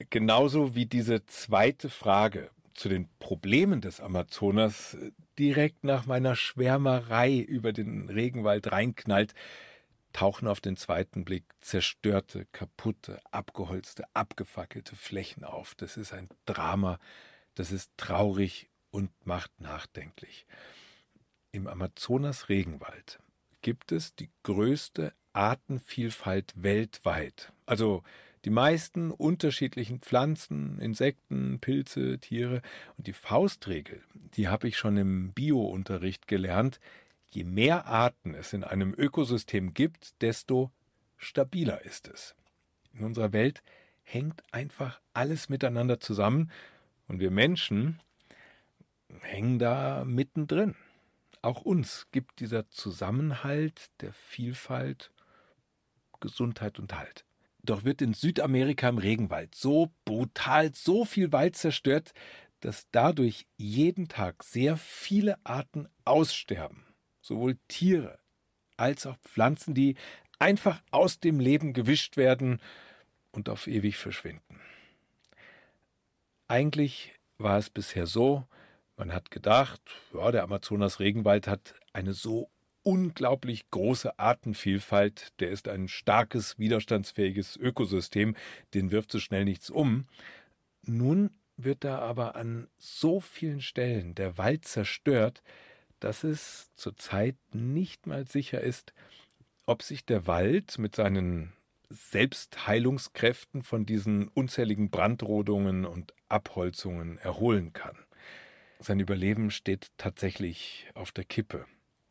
Genauso wie diese zweite Frage zu den Problemen des Amazonas direkt nach meiner Schwärmerei über den Regenwald reinknallt, tauchen auf den zweiten Blick zerstörte, kaputte, abgeholzte, abgefackelte Flächen auf. Das ist ein Drama, das ist traurig und macht nachdenklich. Im Amazonas-Regenwald gibt es die größte Artenvielfalt weltweit. Also die meisten unterschiedlichen Pflanzen, Insekten, Pilze, Tiere. Und die Faustregel, die habe ich schon im Bio-Unterricht gelernt. Je mehr Arten es in einem Ökosystem gibt, desto stabiler ist es. In unserer Welt hängt einfach alles miteinander zusammen und wir Menschen hängen da mittendrin. Auch uns gibt dieser Zusammenhalt der Vielfalt Gesundheit und Halt. Doch wird in Südamerika im Regenwald so brutal so viel Wald zerstört, dass dadurch jeden Tag sehr viele Arten aussterben. Sowohl Tiere als auch Pflanzen, die einfach aus dem Leben gewischt werden und auf ewig verschwinden. Eigentlich war es bisher so, man hat gedacht, ja, der Amazonas-Regenwald hat eine so unglaublich große Artenvielfalt, der ist ein starkes, widerstandsfähiges Ökosystem, den wirft so schnell nichts um. Nun wird da aber an so vielen Stellen der Wald zerstört, dass es zurzeit nicht mal sicher ist, ob sich der Wald mit seinen Selbstheilungskräften von diesen unzähligen Brandrodungen und Abholzungen erholen kann. Sein Überleben steht tatsächlich auf der Kippe.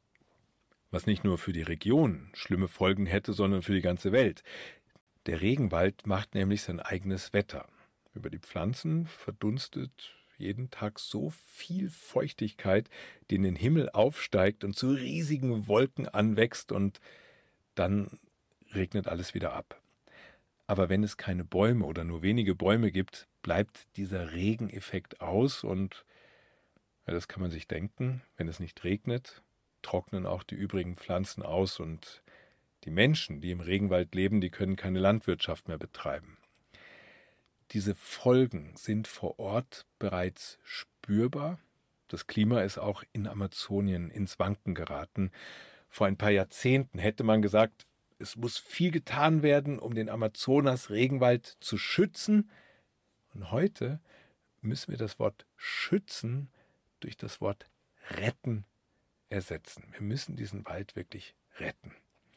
Was nicht nur für die Region schlimme Folgen hätte, sondern für die ganze Welt. Der Regenwald macht nämlich sein eigenes Wetter. Über die Pflanzen verdunstet jeden Tag so viel Feuchtigkeit, die in den Himmel aufsteigt und zu riesigen Wolken anwächst und dann regnet alles wieder ab. Aber wenn es keine Bäume oder nur wenige Bäume gibt, bleibt dieser Regeneffekt aus und ja, das kann man sich denken, wenn es nicht regnet, trocknen auch die übrigen Pflanzen aus und die Menschen, die im Regenwald leben, die können keine Landwirtschaft mehr betreiben. Diese Folgen sind vor Ort bereits spürbar. Das Klima ist auch in Amazonien ins Wanken geraten. Vor ein paar Jahrzehnten hätte man gesagt, es muss viel getan werden, um den Amazonas-Regenwald zu schützen. Und heute müssen wir das Wort schützen durch das Wort retten ersetzen. Wir müssen diesen Wald wirklich retten.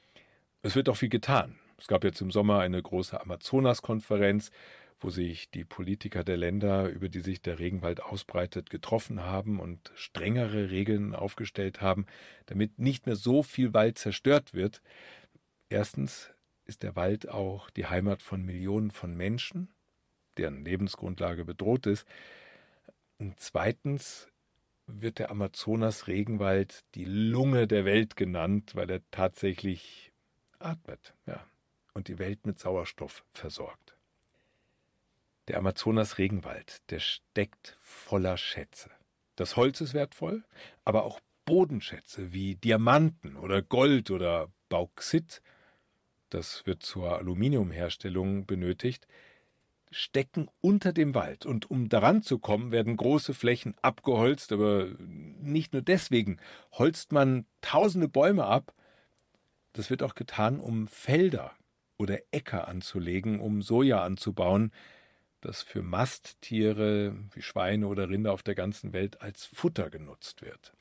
Es wird auch viel getan. Es gab jetzt im Sommer eine große Amazonas-Konferenz, wo sich die Politiker der Länder, über die sich der Regenwald ausbreitet, getroffen haben und strengere Regeln aufgestellt haben, damit nicht mehr so viel Wald zerstört wird. Erstens ist der Wald auch die Heimat von Millionen von Menschen, deren Lebensgrundlage bedroht ist. Und zweitens wird der Amazonas-Regenwald die Lunge der Welt genannt, weil er tatsächlich atmet, ja, und die Welt mit Sauerstoff versorgt. Der Amazonas-Regenwald, der steckt voller Schätze. Das Holz ist wertvoll, aber auch Bodenschätze wie Diamanten oder Gold oder Bauxit, das wird zur Aluminiumherstellung benötigt, stecken unter dem Wald. Und um daran zu kommen, werden große Flächen abgeholzt, aber nicht nur deswegen. Holzt man tausende Bäume ab, das wird auch getan, um Felder oder Äcker anzulegen, um Soja anzubauen, das für Masttiere wie Schweine oder Rinder auf der ganzen Welt als Futter genutzt wird.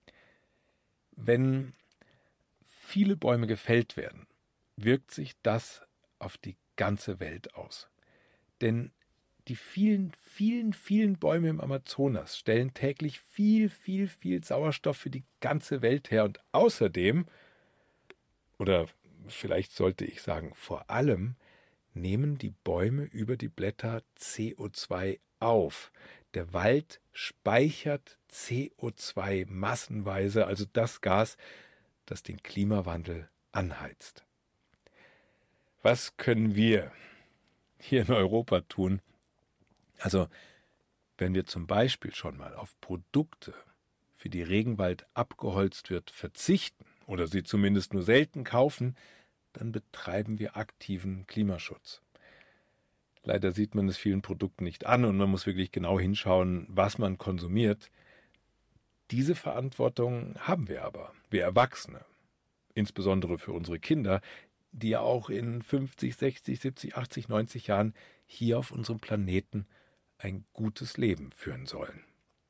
Wenn viele Bäume gefällt werden, wirkt sich das auf die ganze Welt aus. Denn die vielen Bäume im Amazonas stellen täglich viel Sauerstoff für die ganze Welt her. Und außerdem, oder vielleicht sollte ich sagen vor allem, nehmen die Bäume über die Blätter CO2 auf. Der Wald speichert CO2 massenweise, also das Gas, das den Klimawandel anheizt. Was können wir hier in Europa tun? Also, wenn wir zum Beispiel schon mal auf Produkte, für die Regenwald abgeholzt wird, verzichten oder sie zumindest nur selten kaufen, dann betreiben wir aktiven Klimaschutz. Leider sieht man es vielen Produkten nicht an und man muss wirklich genau hinschauen, was man konsumiert. Diese Verantwortung haben wir aber, wir Erwachsene, insbesondere für unsere Kinder, die ja auch in 50, 60, 70, 80, 90 Jahren hier auf unserem Planeten ein gutes Leben führen sollen.